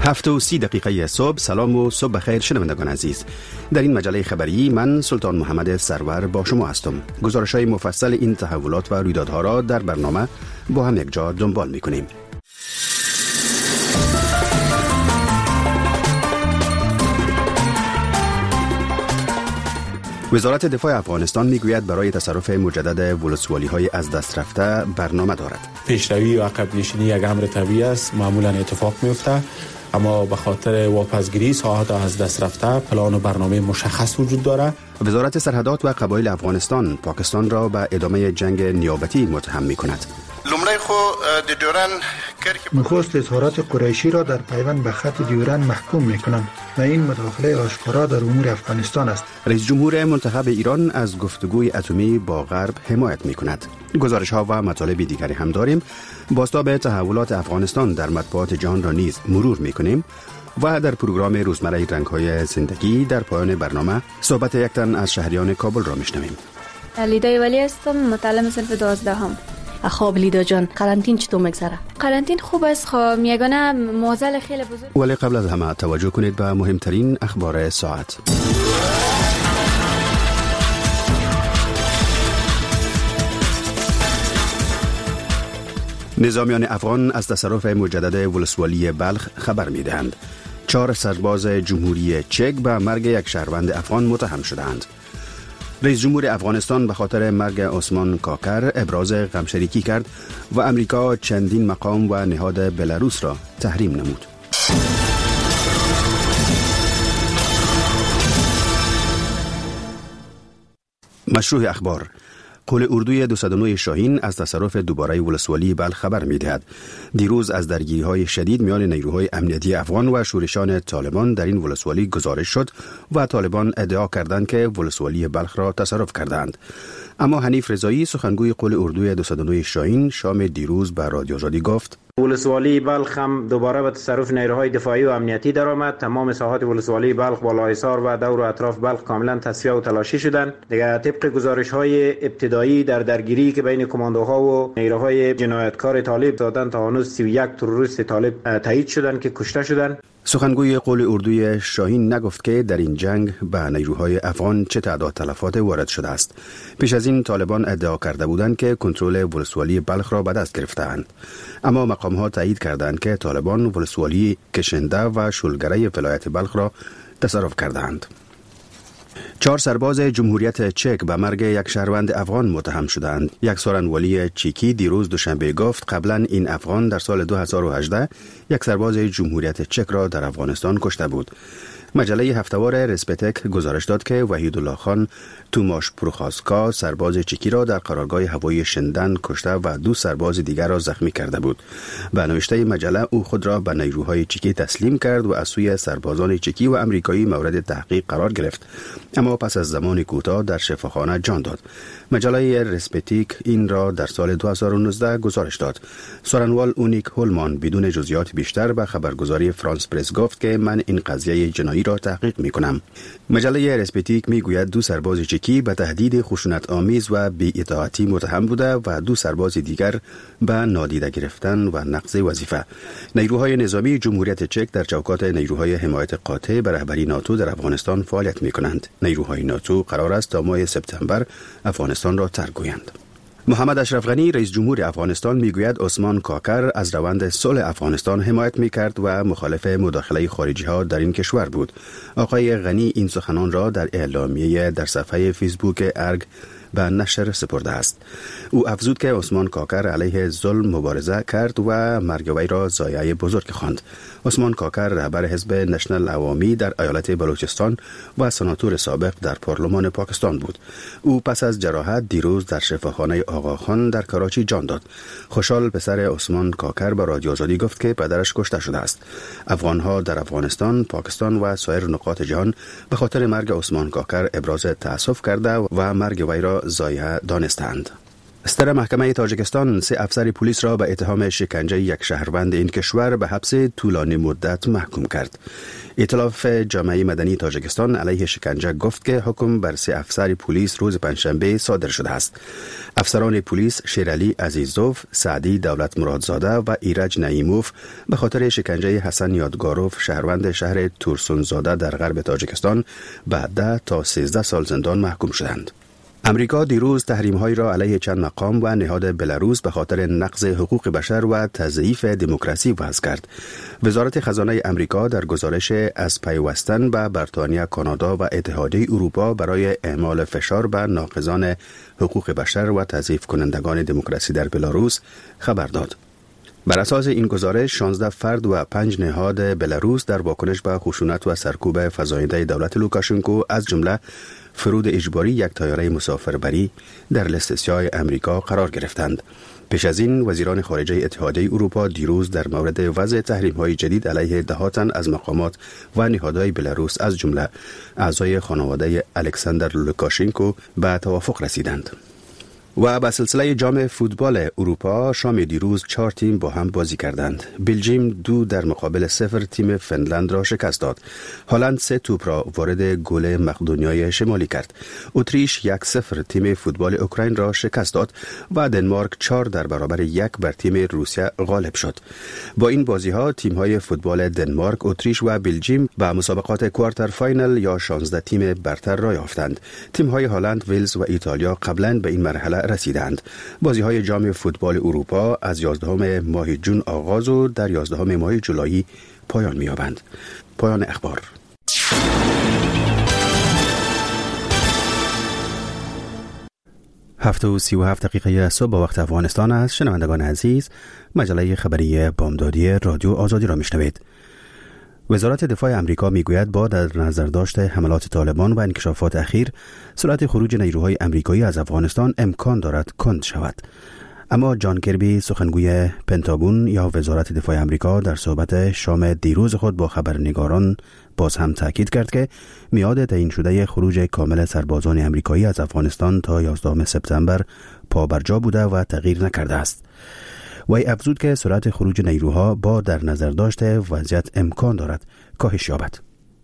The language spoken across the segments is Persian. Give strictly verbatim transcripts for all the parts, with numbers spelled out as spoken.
هفت و سی دقیقه صبح. سلام و صبح بخیر شنوندگان عزیز. در این مجله خبری من سلطان محمد سرور با شما هستم. گزارش های مفصل این تحولات و رویدادها را در برنامه با هم یک جا دنبال می کنیم. وزارت دفاع افغانستان میگوید برای تصرف مجدد ولسوالی‌های از دست رفته برنامه دارد. پیشروی و عقب نشینی یک امر طبیعی است، معمولا اتفاق میفته، اما به خاطر واپسگیری ساحات از دست رفته پلان و برنامه مشخص وجود داره. وزارت سرحدات و قبایل افغانستان پاکستان را به ادامه جنگ نیابتی متهم می‌کند. لومړی خو د ډیورن نخست اظهارات قریشی را در پیوند به خط دیورن محکوم می‌کنم و این مداخله آشکارا در امور افغانستان است. رئیس جمهور منتخب ایران از گفتگوی اتمی با غرب حمایت می‌کند. گزارش‌ها و مطالب دیگری هم داریم. بازتاب تحولات افغانستان در مطبوعات جهان را نیز مرور می‌کنیم و در پروگرام روزمره رنگ‌های زندگی در پایان برنامه صحبت یک تن از شهریان کابل را می‌شنویم. لیدای ولی هستم، متعلم صنف دوازدهم. خواب لیدا جان، قرنطین چطور میگذره؟ قرنطین خوب است، خب میگونه معضل خیلی بزرگ. ولی قبل از همه توجه کنید به مهمترین اخبار ساعت. نظامیان افغان از تصرف مجدد ولسوالی بلخ خبر میدهند. چهار سرباز جمهوری چک به مرگ یک شهروند افغان متهم شدند. رئیس جمهور افغانستان به خاطر مرگ عثمان کاکر ابراز غمشریکی کرد و امریکا چندین مقام و نهاد بلاروس را تحریم نمود. مشروع اخبار. قول اردوی دویست و نه شاهین از تصرف دوباره ولسوالی بلخ خبر می‌دهد. دیروز از درگیری‌های شدید میان نیروهای امنیتی افغان و شورشان طالبان در این ولسوالی گزارش شد و طالبان ادعا کردند که ولسوالی بلخ را تصرف کردند. اما حنیف رضایی سخنگوی قول اردوی دویست و نه شاهین شام دیروز به رادیو آزادی گفت ولسوالی بلخ هم دوباره به تصرف نیروهای دفاعی و امنیتی درآمد. تمام ساحات ولسوالی بلخ، بالایسار و دور و اطراف بلخ کاملا تصفیه و تلاشی شدند. دیگر طبق گزارش‌های ابتدایی در درگیری که بین کماندوها و نیروهای جنایتکار طالب دادن تا هنوز سی و یک تروریست طالب تایید شدند که کشته شدند. سخنگوی قول اردوی شاهین نگفت که در این جنگ به نیروهای افغان چه تعداد تلفات وارد شده است. پیش از این طالبان ادعا کرده بودند که کنترل ولسوالی بلخ را به دست گرفته‌اند، اما مقام‌ها تایید کردند که طالبان ولسوالی کشنده و شلگره ولایت بلخ را تصرف کردند. چهار سرباز جمهوریت چک به مرگ یک شهروند افغان متهم شدند. یک سخنوری چکی دیروز دوشنبه گفت قبلا این افغان در سال دو هزار و هجده یک سرباز جمهوریت چک را در افغانستان کشته بود. مجله هفته‌وار رسپتک گزارش داد که وحید الله خان توماش پروخاسکا سرباز چکی را در قرارگاه هوایی شندن کشته و دو سرباز دیگر را زخمی کرده بود. به نوشته مجله او خود را به نیروهای چکی تسلیم کرد و از سوی سربازان چکی و امریکایی مورد تحقیق قرار گرفت، اما پس از زمان کوتاه در شفاخانه جان داد. مجله رسپتیک این را در سال دو هزار و نوزده گزارش داد. سارنوال اونیک هولمان بدون جزئیات بیشتر به خبرگزاری فرانس پرس گفت که من این قضیه جنایی را تحقیق می کنم. مجله رسپتیک می گوید دو سرباز چکی به تهدید خشونت آمیز و بی‌اطاعتی متهم بوده و دو سرباز دیگر به نادیده گرفتن و نقض وظیفه. نیروهای نظامی جمهوریت چک در چوکات نیروهای حمایت قاطع به رهبری ناتو در افغانستان فعالیت می کنند. نیروهای ناتو قرار است تا ماه سپتامبر افغانستان را ترک گویند. محمد اشرف غنی رئیس جمهور افغانستان میگوید عثمان کاکر از روند صلح افغانستان حمایت میکرد و مخالف مداخله خارجی ها در این کشور بود. آقای غنی این سخنان را در اعلامیه در صفحه فیسبوک ارگ به نشر سپرده است. او افزود که عثمان کاکر علیه ظلم مبارزه کرد و مرگ وی را ضایعه بزرگ خواند. عثمان کاکر رهبر حزب نشنل عوامی در ایالت بلوچستان و سناتور سابق در پارلمان پاکستان بود. او پس از جراحت دیروز در شفاخانه آقاخان در کراچی جان داد. خوشحال پسر عثمان کاکر به رادیو آزادی گفت که پدرش کشته شده است. افغانها در افغانستان، پاکستان و سایر نقاط جهان به خاطر مرگ عثمان کاکر ابراز تأسف کرده و مرگ وی را ضایعه دانستند. ستر محکمه تاجیکستان سه افسر پلیس را به اتهام شکنجه یک شهروند این کشور به حبس طولانی مدت محکوم کرد. ائتلاف جامعه مدنی تاجیکستان علیه شکنجه گفت که حکم بر سه افسر پلیس روز پنجشنبه صادر شده است. افسران پلیس شیرعلی عزیزوف، سعدی دولت مرادزاده و ایرج نعیموف به خاطر شکنجه حسن یادگاروف شهروند شهر تورسونزاده در غرب تاجیکستان به ده تا سیزده سال زندان محکوم شدند. امریکا دیروز تحریم‌هایی را علیه چند مقام و نهاد بلاروس به خاطر نقض حقوق بشر و تضعیف دموکراسی وضع کرد. وزارت خزانه امریکا در گزارش از پیوستن به بریتانیا، کانادا و اتحادیه اروپا برای اعمال فشار بر ناقضان حقوق بشر و تضعیف کنندگان دموکراسی در بلاروس خبر داد. بر اساس این گزارش شانزده فرد و پنج نهاد بلاروس در واکنش به خشونت و سرکوب فزاینده دولت لوکاشنکو از جمله فرود اجباری یک طیاره مسافربری در لیست سیاه امریکا قرار گرفتند. پیش از این وزیران خارجه اتحادیه اروپا دیروز در مورد وضع تحریم‌های جدید علیه ده تن از مقامات و نهادهای بلاروس از جمله اعضای خانواده الکساندر لوکاشنکو به توافق رسیدند. و به سلسله جام فوتبال اروپا شام دیروز چهار تیم با هم بازی کردند. بلژیم دو در مقابل صفر تیم فنلند را شکست داد. هلند سه توپ را وارد گل مقدونیای شمالی کرد. اتریش یک صفر تیم فوتبال اوکراین را شکست داد و دنمارک چهار در برابر یک بر تیم روسیه غالب شد. با این بازی ها تیم های فوتبال دنمارک، اتریش و بلژیم به مسابقات کوارتر فاینال یا شانزده تیم برتر را یافتند. تیم های هلند، ولز و ایتالیا قبلا به این مرحله رسیدند. بازی های جام فوتبال اروپا از یازدهم ماه جون آغاز و در یازدهم ماه جولای پایان می‌یابند. پایان اخبار. هفت و سی و هفت دقیقه صبح با وقت افغانستان است. شنوندگان عزیز، مجله خبری بامدادی رادیو آزادی را میشنوید. وزارت دفاع امریکا میگوید با در نظر داشت حملات طالبان و انکشافات اخیر سرعت خروج نیروهای امریکایی از افغانستان امکان دارد کند شود. اما جان کربی، سخنگوی پنتاگون یا وزارت دفاع امریکا، در صحبت شام دیروز خود با خبرنگاران باز هم تاکید کرد که میعاد تعیین شده خروج کامل سربازان امریکایی از افغانستان تا یازدهم سپتامبر پابرجا بوده و تغییر نکرده است. وی افزود که سرعت خروج نیروها با در نظر داشته وضعیت امکان دارد کاهش یابد.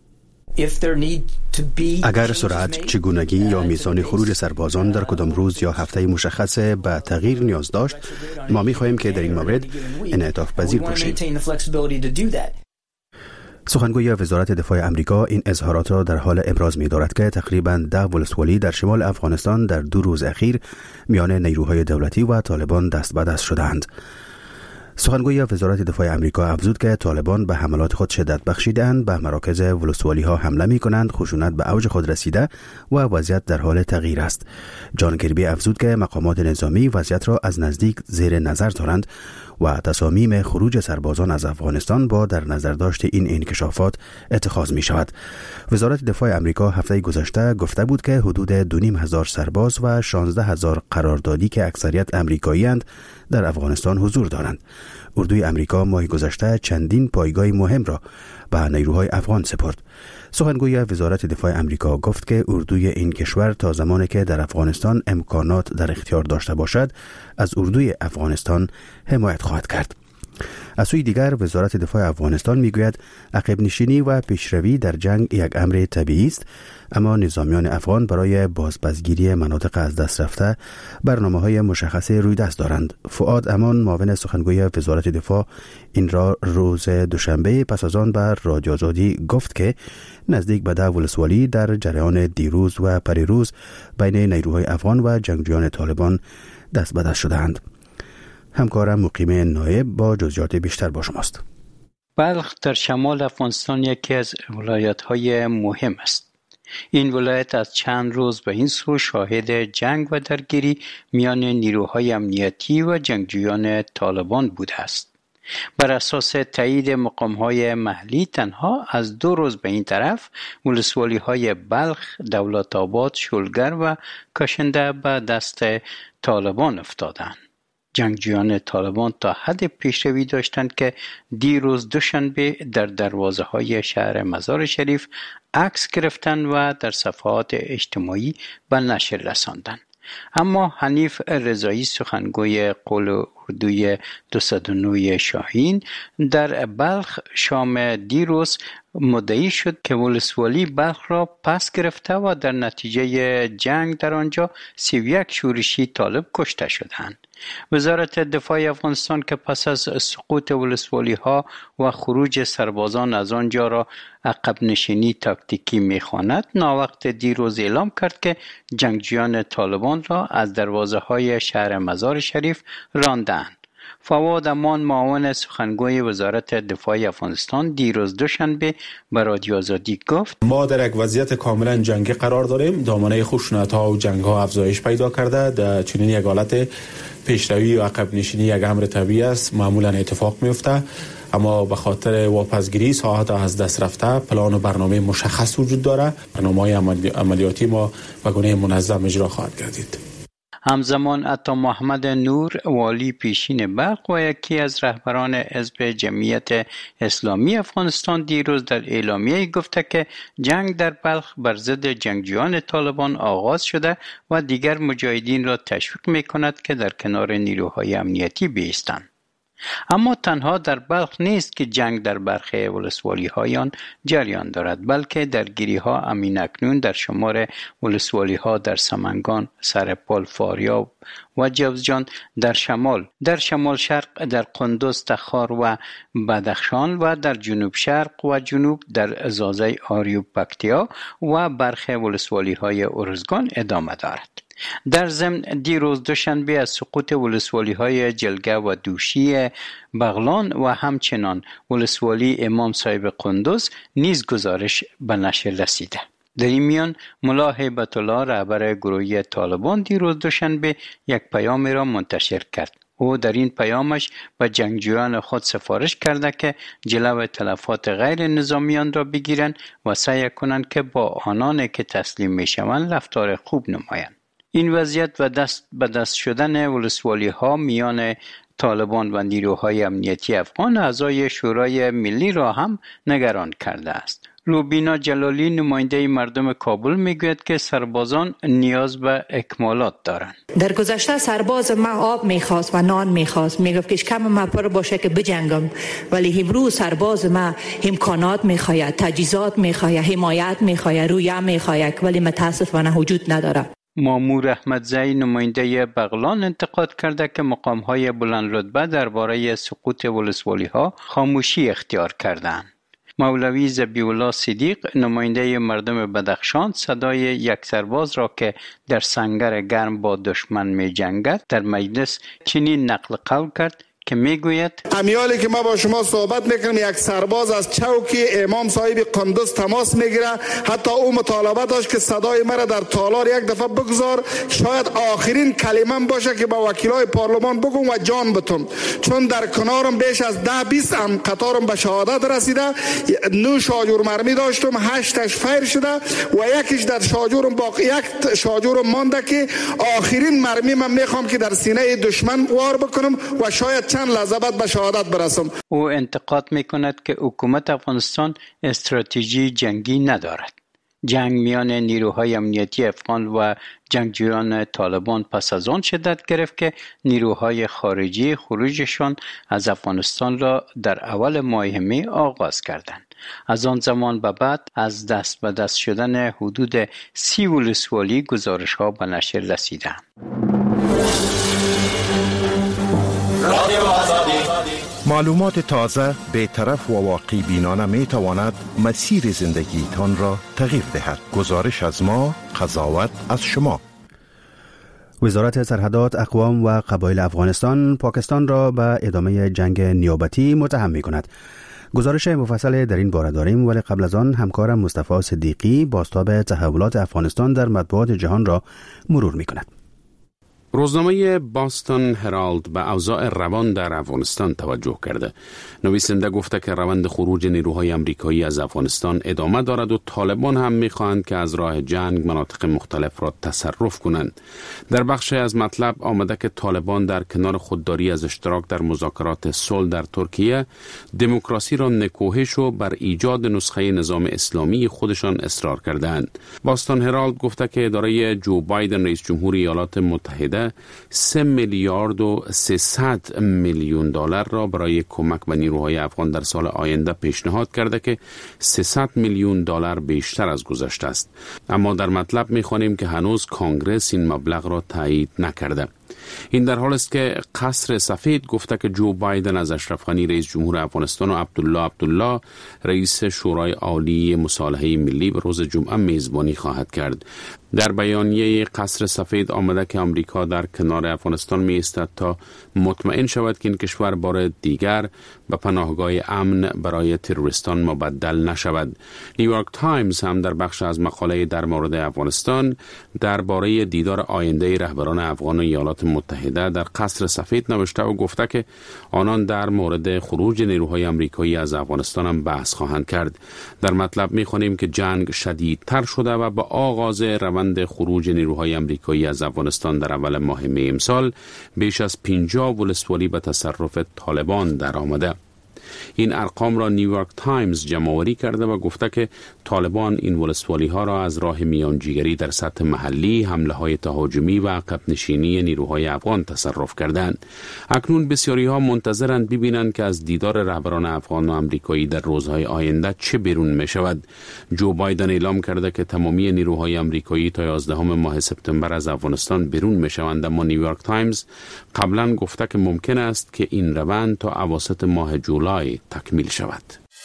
اگر سرعت، چگونگی یا میزان خروج سربازان در کدام روز یا هفته مشخص به تغییر نیاز داشت، ما می خواهیم که در این مورد انعطاف پذیر باشیم. سخنگوی وزارت دفاع امریکا این اظهارات را در حال ابراز می دارد که تقریباً ده ولسوالی در شمال افغانستان در دو روز اخیر میان نیروهای دولتی و طالبان دست به دست شدند. سخنگوی وزارت دفاع امریکا افزود که طالبان به حملات خود شدت بخشیدند، به مراکز ولسوالی ها حمله می کنند، خشونت به اوج خود رسیده و وضعیت در حال تغییر است. جان کربی افزود که مقامات نظامی وضعیت را از نزدیک زیر نظر دارند و تصامیم خروج سربازان از افغانستان با در نظر داشت این انکشافات اتخاذ می شود. وزارت دفاع امریکا هفته گذشته گفته بود که حدود دو نیم هزار سرباز و شانزده هزار قراردادی که اکثریت امریکایی اند در افغانستان حضور دارند. اردوی امریکا ماه گذشته چندین پایگاه مهم را به نیروهای افغان سپرد. سخنگوی وزارت دفاع امریکا گفت که اردوی این کشور تا زمانی که در افغانستان امکانات در اختیار داشته باشد از اردوی افغانستان حمایت خواهد کرد. از سوی دیگر وزارت دفاع افغانستان میگوید عقب نشینی و پیشروی در جنگ یک امر طبیعی است، اما نظامیان افغان برای بازپسگیری مناطق از دست رفته برنامه‌های مشخصی روی دست دارند. فؤاد امان، معاون سخنگوی وزارت دفاع، این را روز دوشنبه پس از آن بر رادیو آزادی گفت که نزدیک به ده ولسوالی در جریان دیروز و پریروز بین نیروهای افغان و جنگجویان طالبان دست به دست شدند. همکارم مقیم نایب با جزئیات بیشتر با شماست. بلخ در شمال افغانستان یکی از ولایت‌های مهم است. این ولایت از چند روز به این سو شاهد جنگ و درگیری میان نیروهای امنیتی و جنگجویان طالبان بوده است. بر اساس تایید مقام‌های محلی تنها از دو روز به این طرف ولسوالی‌های بلخ، دولت آباد، شولگر و کاشنده به دست طالبان افتادند. جنگجویان طالبان تا حد پیشروی داشتند که دیروز دوشنبه در دروازه های شهر مزار شریف عکس گرفتند و در صفحات اجتماعی به نشر رساندند. اما حنیف رضایی سخنگوی قول اردوی دویست و نه شاهین در بلخ شام دیروز مدعی شد که ولسوالی بلخ را پس گرفته و در نتیجه جنگ در آنجا سی و یک شورشی طالب کشته شدند. وزارت دفاع افغانستان که پس از سقوط ولسوالی ها و خروج سربازان از آنجا را عقب نشینی تاکتیکی می‌خواند، ناوقت دیروز اعلام کرد که جنگجویان طالبان را از دروازه های شهر مزار شریف راندند. فواد امان معاون سخنگوی وزارت دفاع افغانستان دیروز دوشنبه به رادیو آزادی گفت ما در یک وضعیت کاملا جنگی قرار داریم. دامنه خشونت‌ها و جنگ‌ها افزایش پیدا کرده. در چنین یک حالت پیشروی و عقب نشینی یک امر طبیعی است، معمولا اتفاق میفته، اما به خاطر واپسگیری ساعات از دست رفته پلان و برنامه مشخص وجود داره. برنامه‌های عملیاتی ما به گونه منظم اجرا خواهد گردید. همزمان عطا محمد نور والی پیشین بلخ و یکی از رهبران حزب جمعیت اسلامی افغانستان دیروز در اعلامیه گفته که جنگ در بلخ بر ضد جنگجویان طالبان آغاز شده و دیگر مجاهدین را تشویق می‌کند که در کنار نیروهای امنیتی بایستند. اما تنها در بلخ نیست که جنگ در برخی ولسوالی هایان جریان دارد، بلکه درگیری ها امین اکنون در شمار ولسوالی ها در سمنگان، سرپال، فاریاب و جوزجان در شمال، در شمال شرق، در قندوز، تخار و بدخشان و در جنوب شرق و جنوب در زازای آریوب پکتیا و برخی ولسوالی های ارزگان ادامه دارد. در ضمن دیروز دوشنبه از سقوط ولسوالی های جلگه و دوشی بغلان و همچنان ولسوالی امام صاحب قندوز نیز گزارش به نشر رسیده. در این میان ملا هیبت الله رهبر گروهی طالبان دیروز دوشنبه یک پیامی را منتشر کرد. او در این پیامش به جنگجویان خود سفارش کرده که جلو تلفات غیر نظامیان را بگیرند و سعی کنند که با آنان که تسلیم می شوند رفتار خوب نمایند. این وضعیت و دست به دست شدن ولسوالی ها میان طالبان و نیروهای امنیتی افغان اعضای شورای ملی را هم نگران کرده است. روبینا جلالی نماینده مردم کابل میگوید که سربازان نیاز به اکمالات دارند. در گذشته سرباز ما آب میخواست و نان میخواست، میگفت که کم ما پر باشه که بجنگم، ولی امروز سرباز ما امکانات میخواید، تجهیزات میخواید، حمایت میخواید، رویه میخواید، ولی متاسفانه وجود نداره. مامور احمدزئی نماینده بغلان انتقاد کرده که مقام‌های بلند رتبه درباره سقوط ولسوالی‌ها خاموشی اختیار کردند. مولوی ذبیح‌الله صدیق نماینده مردم بدخشان صدای یک سرباز را که در سنگر گرم با دشمن می‌جنگد در مجلس چنین نقل قول کرد که میگوید امیالی که ما با شما صحبت میکنیم یک سرباز از چوکی امام صاحب قندوز تماس میگیره، حتی او مطالبه داشت که صدای مرا در تالار یک دفعه بگذار، شاید آخرین کلمه باشه که با وکیلای پارلمان بگم و جان بتم، چون در کنارم بیش از ده بیست هم قطارم به شهادت رسیده. نو شاجور مرمی داشتم، هشتش فیر شده و یکیش در شاجورم باقی، یک شاجورم مانده که آخرین مرمی من میخوام که در سینه دشمن وار بکنم و شاید چند لحظه بعد به شهادت برسم. او انتقاد میکند که حکومت افغانستان استراتژی جنگی ندارد. جنگ میان نیروهای امنیتی افغان و جنگجویان طالبان پس از آن شدت گرفت که نیروهای خارجی خروجشان از افغانستان را در اول ماه می آغاز کردند. از آن زمان به بعد از دست به دست شدن حدود سی ولسوالی گزارش ها به نشر رسیدند. معلومات تازه، بی‌طرف و واقعی بینانه می تواند مسیر زندگیتان را تغییر دهد. گزارش از ما، قضاوت از شما. وزارت سرحدات، اقوام و قبایل افغانستان پاکستان را به ادامه جنگ نیابتی متهم می کند. گزارش مفصل در این باره داریم، ولی قبل از آن همکارم مصطفی صدیقی بازتاب تحولات افغانستان در مطبوعات جهان را مرور می کند. روزنامه باستون هرالد به اوضاع روان در افغانستان توجه کرده. نویسنده گفته که روند خروج نیروهای امریکایی از افغانستان ادامه دارد و طالبان هم می‌خواهند که از راه جنگ مناطق مختلف را تصرف کنند. در بخش از مطلب آمده که طالبان در کنار خودداری از اشتراک در مذاکرات صلح در ترکیه، دموکراسی را نکوهش و بر ایجاد نسخه نظام اسلامی خودشان اصرار کردند. باستون هرالد گفته که اداره جو بایدن رئیس جمهور ایالات متحده سه میلیارد و سیصد میلیون دلار را برای کمک به نیروهای افغان در سال آینده پیشنهاد کرده که سیصد میلیون دلار بیشتر از گذشته است. اما در مطلب می‌خوانیم که هنوز کنگره این مبلغ را تایید نکرده. این در حال است که قصر سفید گفته که جو بایدن از اشرف غنی رئیس جمهور افغانستان و عبدالله عبدالله رئیس شورای عالی مصالحه ملی به روز جمعه میزبانی خواهد کرد. در بیانیه قصر سفید آمده که آمریکا در کنار افغانستان می ایستد تا مطمئن شود که این کشور بار دیگر به پناهگاه امن برای تروریستان مبدل نشود. نیویورک تایمز هم در بخش از مقاله در مورد افغانستان درباره دیدار آینده رهبران افغان و ایالات متحده در قصر سفید نوشته و گفته که آنان در مورد خروج نیروهای آمریکایی از افغانستان هم بحث خواهند کرد. در مطلب می خوانیم که جنگ شدیدتر شده و با آغاز روند خروج نیروهای آمریکایی از افغانستان در اول ماه می امسال بیش از پنجاه ولسوالی به تصرف طالبان در آمده. این ارقام را نیویورک تایمز جمع‌آوری کرده و گفته که طالبان این ولسوالی ها را از راه میانجیگری در سطح محلی، حمله های تهاجمی و عقب نشینی نیروهای افغان تصرف کردند. اکنون بسیاری ها منتظرند ببینند که از دیدار رهبران افغان و آمریکایی در روزهای آینده چه بیرون می شود. جو بایدن اعلام کرده که تمامی نیروهای آمریکایی تا یازدهم ماه سپتامبر از افغانستان بیرون می شوند، اما نیویورک تایمز قبلا گفته که ممکن است که این روند تا اواسط ماه جولای تکمیل شود.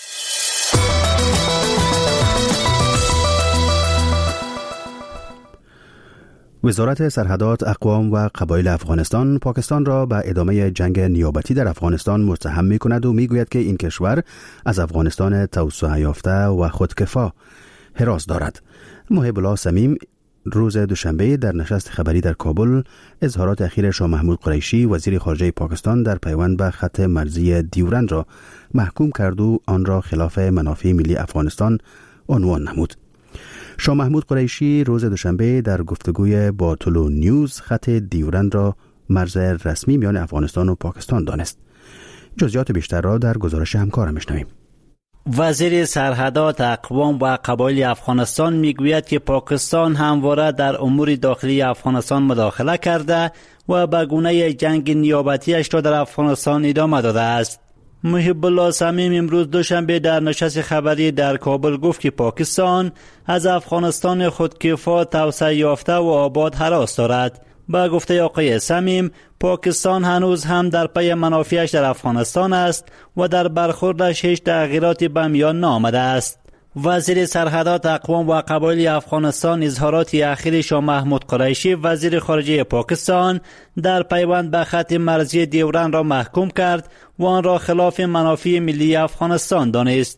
وزارت سرحدات، اقوام و قبایل افغانستان پاکستان را به ادامه جنگ نیابتی در افغانستان متهم می کند و می گوید که این کشور از افغانستان توسعه یافته و خودکفا حراس دارد. محب الله صمیم روز دوشنبه در نشست خبری در کابل اظهارات اخیر شاه محمود قریشی وزیر خارجه پاکستان در پیوند به خط مرزی دیورند را محکوم کرد و آن را خلاف منافع ملی افغانستان عنوان نمود. شاه محمود قریشی روز دوشنبه در گفتگوی با طلوع نیوز خط دیورند را مرز رسمی میان افغانستان و پاکستان دانست. جزئیات بیشتر را در گزارش همکارم میشنویم. وزیر سرحدات، اقوام و قبایل افغانستان میگوید که پاکستان همواره در امور داخلی افغانستان مداخله کرده و به گونه جنگ نیابتیش را در افغانستان ادامه داده است. محب الله صمیم امروز دوشنبه در نشست خبری در کابل گفت که پاکستان از افغانستان خودکفا توسعه یافته و آباد هراس دارد. با گفته آقای صمیم، پاکستان هنوز هم در پی منافعش در افغانستان است و در برخوردش هیچ تغییراتی به میان نآمده است. وزیر سرحدات، اقوام و قبایل افغانستان اظهارات اخیر شاه محمود قریشی وزیر خارجه پاکستان در پیوند به خط مرزی دیورند را محکوم کرد و آن را خلاف منافع ملی افغانستان دانست.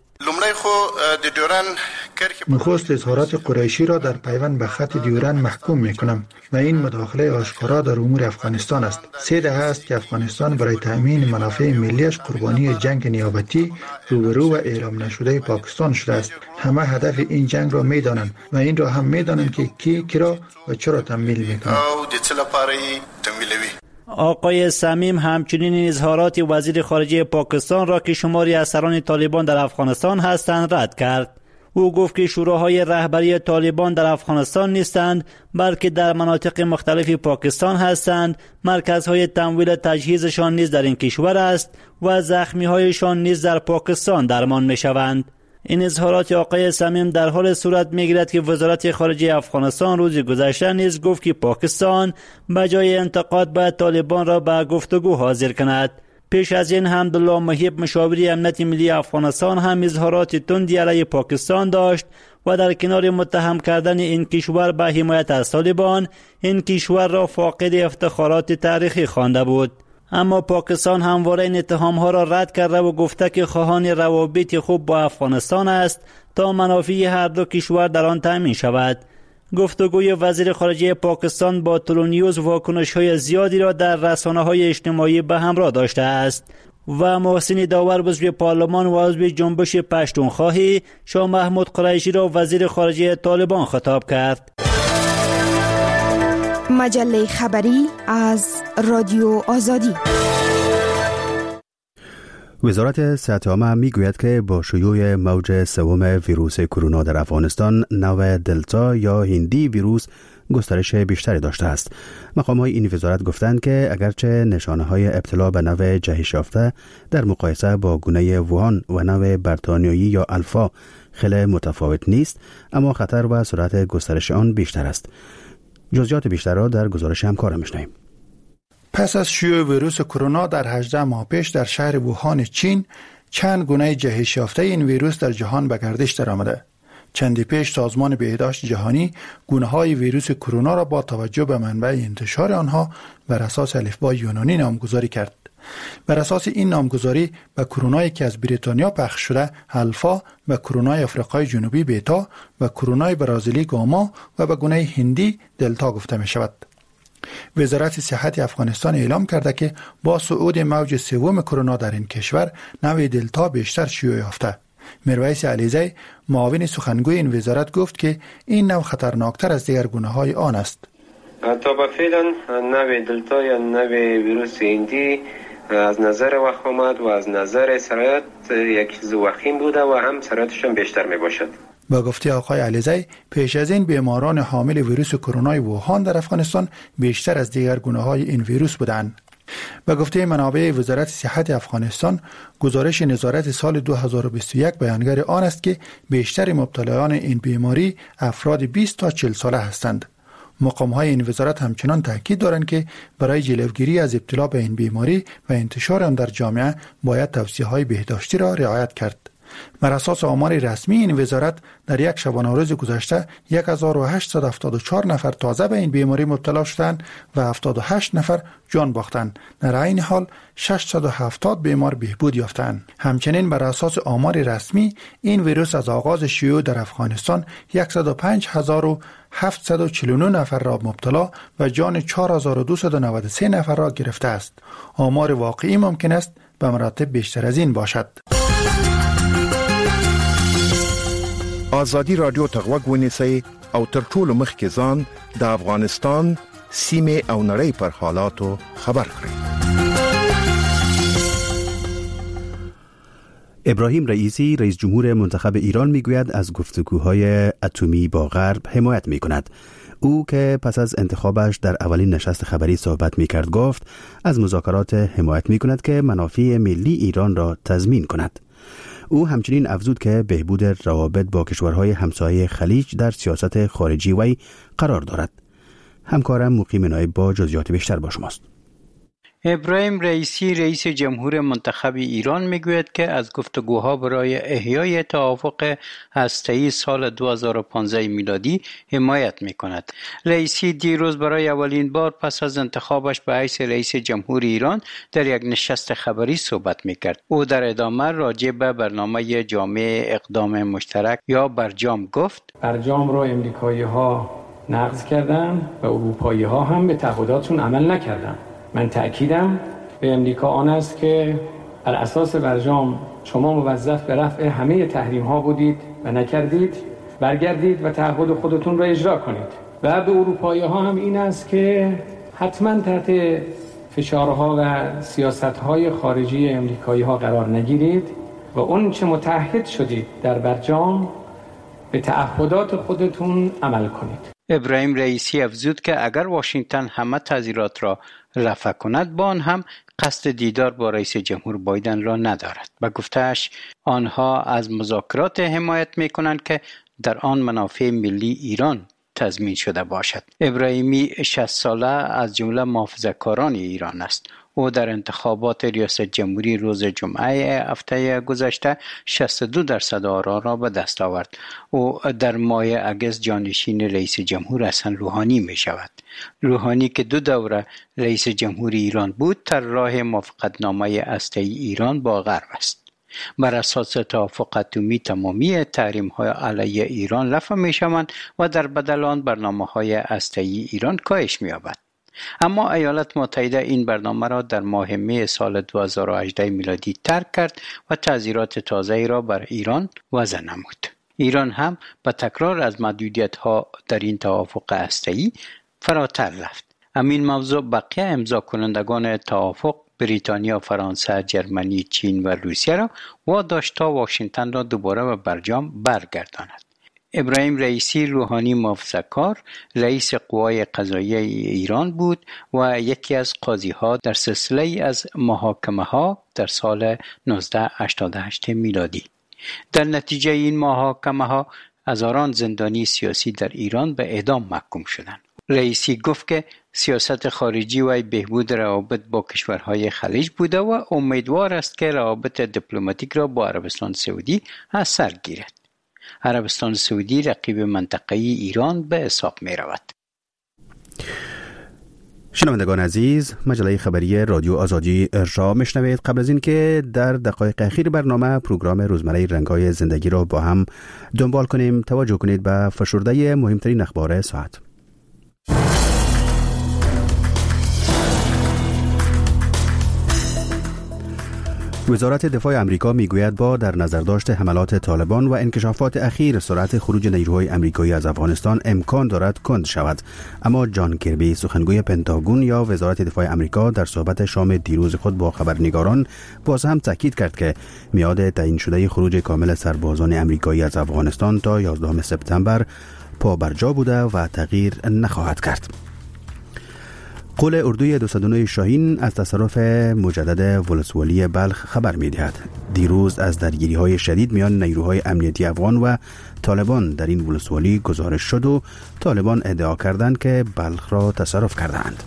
نخست اظهارات قریشی را در پیوند به خط دیورند محکوم می کنم و این مداخله آشکارا در امور افغانستان است. سه دهه است که افغانستان برای تأمین منافع ملیش قربانی جنگ نیابتی روبرو و اعلام نشده پاکستان شده است. همه هدف این جنگ را می دانند و این را هم می دانند که کی کی را و چرا تمویل می کنند. آقای صمیم همچنین این اظهارات وزیر خارجه پاکستان را که شماری از سران طالبان در افغانستان هستند رد کرد. او گفت که شوراهای رهبری طالبان در افغانستان نیستند، بلکه در مناطق مختلف پاکستان هستند. مرکزهای تمویل تجهیزشان نیز در این کشور است و زخمی‌هایشان نیز در پاکستان درمان می‌شوند. این اظهارات آقای صمیم در حال صورت می‌گیرد که وزارت خارجه افغانستان روز گذشته نیز گفت که پاکستان بجای انتقاد باید طالبان را به گفتگو حاضر کند. پیش از این حمدالله محب مشاور امنیت ملی افغانستان هم اظهارات تندی علیه پاکستان داشت و در کنار متهم کردن این کشور به حمایت از طالبان، این کشور را فاقد افتخارات تاریخی خوانده بود. اما پاکستان همواره این اتهام‌ها را رد کرده و گفته که خواهان روابط خوب با افغانستان است تا منافع هر دو کشور در آن تامین شود. گفتگوی وزیر خارجه پاکستان با تلونیوز واکنش‌های زیادی را در رسانه‌های اجتماعی به همراه داشته است و محسن داور عضو پارلمان و عضو جنبش پشتونخواهی شاه محمود قریشی را وزیر خارجه طالبان خطاب کرد. مجله خبری از رادیو آزادی. وزارت صحت عامه میگوید که با شیوع موج سوم ویروس کرونا در افغانستان نوع دلتا یا هندی ویروس گسترش بیشتری داشته است. مقام‌های این وزارت گفتند که اگرچه نشانه‌های ابتلا به نوع جهش یافته در مقایسه با گونه ووهان و نوع بریتانیایی یا الفا خیلی متفاوت نیست، اما خطر و سرعت گسترش آن بیشتر است. جزئیات بیشتر را در گزارش همکارم می‌شنویم. پس از شیوع ویروس کرونا در هجده ماه پیش در شهر ووهان چین، چند گونه جهش یافته این ویروس در جهان به گردش درآمده. چندی پیش سازمان بهداشت جهانی گونه‌های ویروس کرونا را با توجه به منبع انتشار آنها بر اساس الفبای یونانی نامگذاری کرد. بر اساس این نامگذاری به کرونایی که از بریتانیا پخش شده الفا، به کرونای آفریقای جنوبی بتا، به کرونای برزیلی گاما و به گونه هندی دلتا گفته می شود. وزارت صحت افغانستان اعلام کرده که با صعود موج سوم کرونا در این کشور نوع دلتا بیشتر شیوع یافته. میرویس علیزی معاون سخنگوی این وزارت گفت که این نوع خطرناکتر از دیگر گونه‌های آن است. تا به فعلا نوع دلتا یا نوع ویروس هندی از نظر وخامت و از نظر سرایت یک چیز وخیم بوده و هم سرایتش هم بیشتر می باشد. با گفته آقای علیزی پیش از این بیماران حامل ویروس کرونا ووهان در افغانستان بیشتر از دیگر گونه‌های این ویروس بودند. با گفته منابع وزارت صحت افغانستان، گزارش نظارت سال دو هزار و بیست و یک بیانگر آن است که بیشتر مبتلایان این بیماری افراد بیست تا چهل ساله هستند. مقام‌های این وزارت همچنان تاکید دارند که برای جلوگیری از ابتلا به این بیماری و انتشار آن در جامعه باید توصیه‌های بهداشتی را رعایت کرد. بر اساس آمار رسمی این وزارت در یک شبانه روز گذشته هزار و هشتصد و هفتاد و چهار نفر تازه به این بیماری مبتلا شدند و هفتاد و هشت نفر جان باختند. در این حال ششصد و هفتاد بیمار بهبود یافتند. همچنین بر اساس آمار رسمی این ویروس از آغاز شیوع در افغانستان صد و پنج هزار و هفتصد و چهل و نه نفر را مبتلا و جان چهار هزار و دویست و نود و سه نفر را گرفته است. آمار واقعی ممکن است به مراتب بیشتر از این باشد. آزادی رادیو تغوږ ونیسئ او تر ټولو مخکې ځان د افغانستان سیمې او نړۍ پر حالاتو خبر کړئ. ابراهیم رئیسی رئیس جمهور منتخب ایران میگوید از گفتگوهای اتمی با غرب حمایت میکند. او که پس از انتخابش در اولین نشست خبری صحبت میکرد گفت از مذاکرات حمایت میکند که منافع ملی ایران را تضمین کند. او همچنین افزود که بهبود روابط با کشورهای همسایه خلیج در سیاست خارجی وی قرار دارد. همکارم مقیم نایب با جزئیات بیشتر با شماست. ابراهیم رئیسی رئیس جمهور منتخب ایران میگوید که از گفتگوها برای احیای توافق هسته‌ای سال دو هزار و پانزده میلادی حمایت میکند. رئیسی دیروز برای اولین بار پس از انتخابش به حیث رئیس جمهور ایران در یک نشست خبری صحبت میکرد. او در ادامه راجع به برنامه جامع اقدام مشترک یا برجام گفت: برجام را امریکایی‌ها نقض کردند و اروپایی‌ها هم به تعهداتشون عمل نکردند. من تأکیدم به امریکا آن است که بر اساس برجام شما موظف به رفع همه تحریم ها بودید و نکردید، برگردید و تعهد خودتون را اجرا کنید. و به اروپایی ها هم این است که حتما تحت فشارها و سیاست های خارجی امریکایی ها قرار نگیرید و اون چه متعهد شدید در برجام به تعهدات خودتون عمل کنید. ابراهیم رئیسی افزود که اگر واشنگتن همه تعزیرات را رفع کند با آن هم قصد دیدار با رئیس جمهور بایدن را ندارد و گفتهش آنها از مذاکرات حمایت می کنند که در آن منافع ملی ایران تضمین شده باشد. ابراهیمی شصت ساله از جمله محافظه‌کاران ایران است. او در انتخابات ریاست جمهوری روز جمعه هفته گذشته شصت و دو درصد آرا را به دست آورد. او در ماه اگست جانشین رئیس جمهور حسن روحانی می شود. روحانی که دو دوره رئیس جمهور ایران بود، طراح موافقتنامه هسته‌ای ایران با غرب است. بر اساس توافق اتمی تمامی تحریم‌های علیه ایران لغو می‌شوند و در بدل آن برنامه‌های هسته‌ای ایران کاهش می‌یابد. اما ایالات متحده این برنامه را در ماه می سال دو هزار و هجده میلادی ترک کرد و تعزیرات تازه‌ای را بر ایران وضع نمود. ایران هم به تکرار از محدودیت‌ها در این توافق هسته‌ای فراتر رفت. همین موضوع بقیه امضا کنندگان توافق بریتانیا، فرانسه، جرمنی، چین و روسیه را واداشت تا واشنگتن را دوباره به برجام برگرداند. ابراهیم رئیسی روحانی محافظه‌کار رئیس قوای قضاییه ایران بود و یکی از قاضی‌ها در سلسله از محاکمه‌ها در سال نوزده هشتاد و هشت میلادی. در نتیجه این محاکمه‌ها هزاران زندانی سیاسی در ایران به اعدام محکوم شدند. رئیسی گفت که سیاست خارجی و بهبود روابط با کشورهای خلیج بوده و امیدوار است که روابط دیپلماتیک را با عربستان سعودی از سر گیرد. عربستان سعودی رقیب منطقه‌ای ایران به حساب می رود. شنوندگان عزیز، مجله خبری رادیو آزادی را میشنوید. قبل از این که در دقایق اخیر برنامه پروگرام روزمره رنگ‌های زندگی را با هم دنبال کنیم، توجه کنید به فشرده مهمترین اخبار ساعت. وزارت دفاع امریکا میگوید با در نظر داشت حملات طالبان و انکشافات اخیر سرعت خروج نیروهای امریکایی از افغانستان امکان دارد کند شود، اما جان کربی سخنگوی پنتاگون یا وزارت دفاع امریکا در صحبت شام دیروز خود با خبرنگاران باز هم تاکید کرد که میعاد تعیین شده خروج کامل سربازان امریکایی از افغانستان تا یازدهم سپتامبر پابرجا بوده و تغییر نخواهد کرد. قول اردوی دویست و نه شاهین از تصرف مجدد ولسوالی بلخ خبر می‌دهد. دیروز از درگیری‌های شدید میان نیروهای امنیتی افغان و طالبان در این ولسوالی گزارش شد و طالبان ادعا کردند که بلخ را تصرف کردند.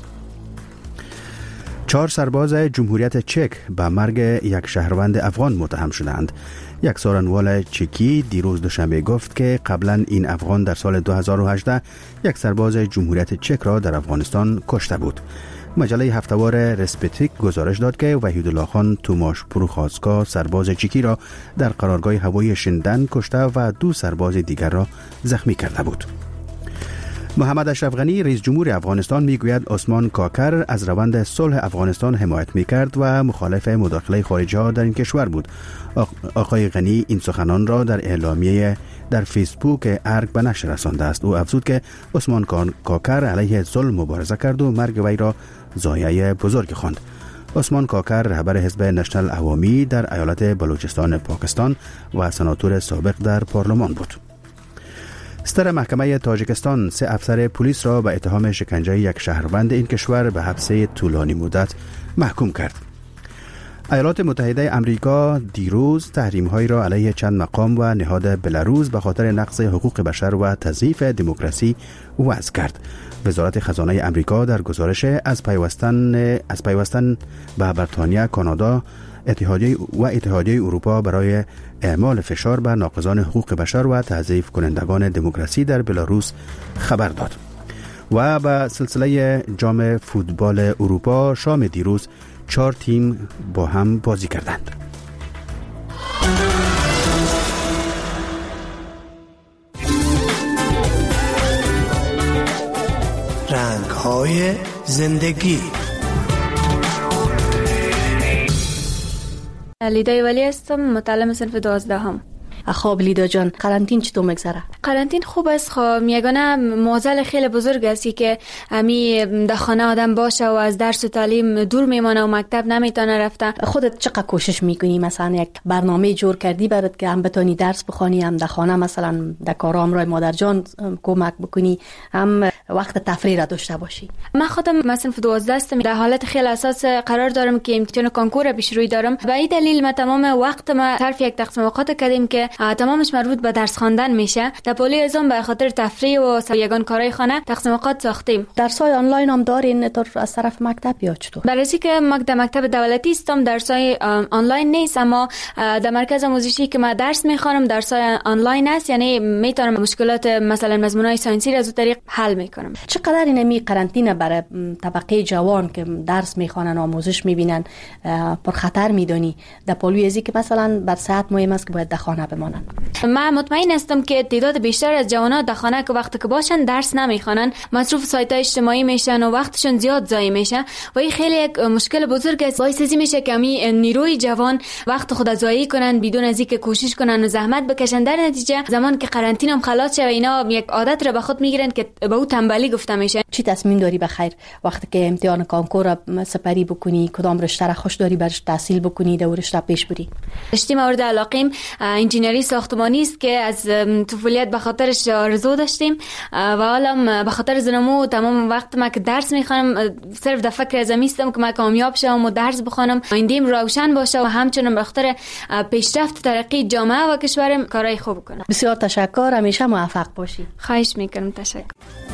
چهار سرباز جمهوریت چک به مرگ یک شهروند افغان متهم شدند. یک سارنوال چکی دیروز دوشنبه گفت که قبلا این افغان در سال دو هزار و هجده یک سرباز جمهوریت چک را در افغانستان کشته بود. مجله هفته‌وار رسپتیک گزارش داد که وحیدالله خان توماش پروخاسکا سرباز چکی را در قرارگاه هوایی شندن کشته و دو سرباز دیگر را زخمی کرده بود. محمد اشرف غنی رئیس جمهور افغانستان میگوید عثمان کاکر از روند صلح افغانستان حمایت میکرد و مخالف مداخله خارجی ها در این کشور بود. آقای غنی این سخنان را در اعلامیه در فیسبوک ارگ به نشر رسانده است. او افزود که عثمان کاکر علیه ظلم مبارزه کرد و مرگ وی را ضایعه بزرگ خواند. عثمان کاکر رهبر حزب نشنل عوامی در ایالت بلوچستان پاکستان و سناتور سابق در پارلمان بود. ستر محکمه تاجیکستان سه افسر پلیس را به اتهام شکنجه یک شهروند این کشور به حبس طولانی مدت محکوم کرد. ایالات متحده امریکا دیروز تحریم‌هایی را علیه چند مقام و نهاد بلاروس به خاطر نقض حقوق بشر و تضعیف دموکراسی وضع کرد. وزارت خزانه امریکا در گزارش از پیوستن از پیوستن به بریتانیا، کانادا، اتحادیه و اتحادیه اروپا برای اعمال فشار بر ناقضان حقوق بشر و تضعیف کنندگان دموکراسی در بلاروس خبر داد. و به سلسله جام فوتبال اروپا شام دیروز چهار تیم با هم بازی کردند. رنگ‌های زندگی. لیدا ولی هستم، متعلم صنف دوازدهم. خواب لیدا جان، قرنطین چطور میگذره؟ قرنطین خوب است. خب یگانه معضل خیلی بزرگ است که امی در خانه آدم باشه و از درس و تعلیم دور میمانه و مکتب نمیتونه رفته. خودت چقدر کوشش میکنی مثلا یک برنامه جور کردی برات که هم بتونی درس بخونی، هم در خانه مثلا در کارام رای مادر جان کمک بکنی، هم وقت تفریح را داشته باشی؟ من خودم مثلا في دوازده هستم، در حالت خیلی اساس قرار دارم که امتحان کنکور پیش روی دارم. به این دلیل ما تمام وقت ما صرف یک تقسیم اوقات کردیم که تمامش مربوط به درس خواندن میشه. در پولی ازم به خاطر تفریح و یگان کارهای خانه تقسیم اوقات ساختیم. درسای آنلاین هم دارین تا از طرف مکتب یا چطور؟ برای که مکتب مکتب دولتی استم درسای آنلاین نیست، اما در مرکز آموزشی که من درس میخوانم درسای آنلاین است، یعنی میتونم مشکلات مثلا مضمونای ساینسی را از طریق حل میکنم. چقدر این می قرنطینه برای طبقه جوان که درس میخوانن آموزش میبینن پر خطر میدونی در پلوی ازی که مثلا بر ساعت مهم است که باید در خانه بمانن؟ من مطمئن هستم که تعداد بیشتر از جوانان در خانه که وقتی که باشن درس نمیخوانن، مصروف سایت‌های اجتماعی میشن و وقتشون زیاد ضایع میشه و این خیلی یک مشکل بزرگ است. باعث ازی میشه که می نیروی جوان وقت خود ضایع کنن بدون از اینکه کوشش کنن و زحمت بکشن. در نتیجه زمان که قرنطینه هم خلاص شه اینا یک عادت را به خود میگیرن که به او تنبلی گفته میشه. چی تصمیم داری بخیر وقتی که امتحان کنکور سپری بکنی کدام رشته را خوش داری برش تحصیل بکنی در رشته پیش بری؟ رشته مورد علاقه‌ام انجینری ساختمانی است که از طفولیت به خاطرش آرزو داشتیم و حالا به خاطر زنمو تمام وقت ما که درس میخوانم صرف در فکر از میستم که ما کامیاب شم و درس بخونم آینده‌ام روشن باشه و همچنین به خاطر پیشرفت ترقی جامعه و کشورم کارهای خوب کنم. بسیار تشکر، همیشه موفق باشی. خواهش میکنم. تشکر.